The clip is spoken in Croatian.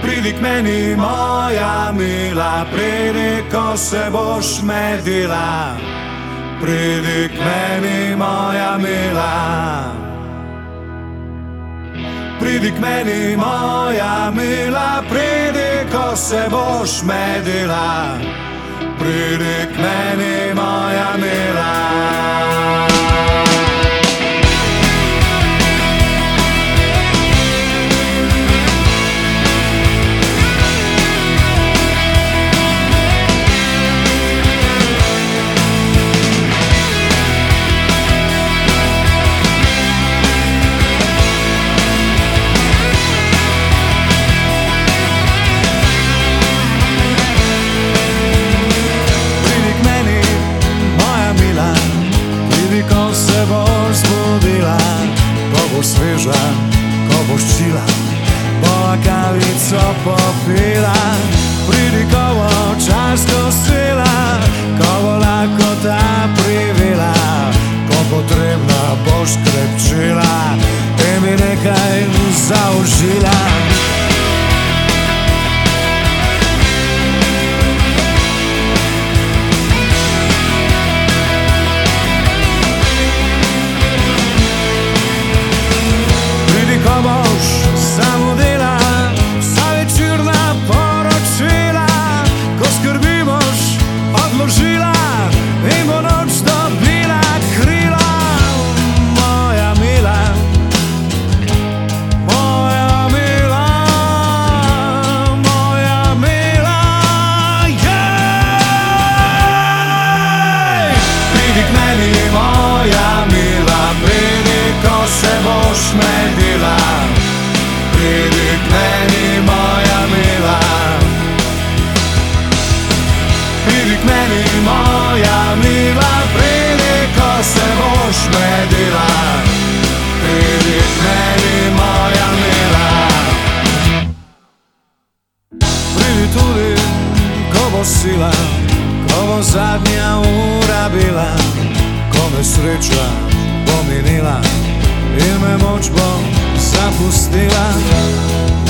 Pridi k meni moja mila, pridi ko se boš medila. Pridi k meni moja mila. Pridi k meni moja mila, pridi ko se boš medila. Pridi k meni moja mila. Sveža, ko boš čila, bova kavico popila. Pridi, ko bo čas kosila, ko bo lakota privila, ko potrebna boš krepčila, te mi nekaj zaužila. Ko boš zamudila za večerna poročila, ko skrbi boš odložila in bo noč dobila krila. Moja mila, moja mila, moja mila, jej! Pridi k meni moja mila, pridi ko se boš medila. Pridi k meni moja mila. Pridi k meni moja mila, pridi ko se boš medila. Pridi k meni moja mila. Pridi tudi, ko bo sila, ko bo zadnja ura bila, ko me sreča bo minila in me moč bo zapustila.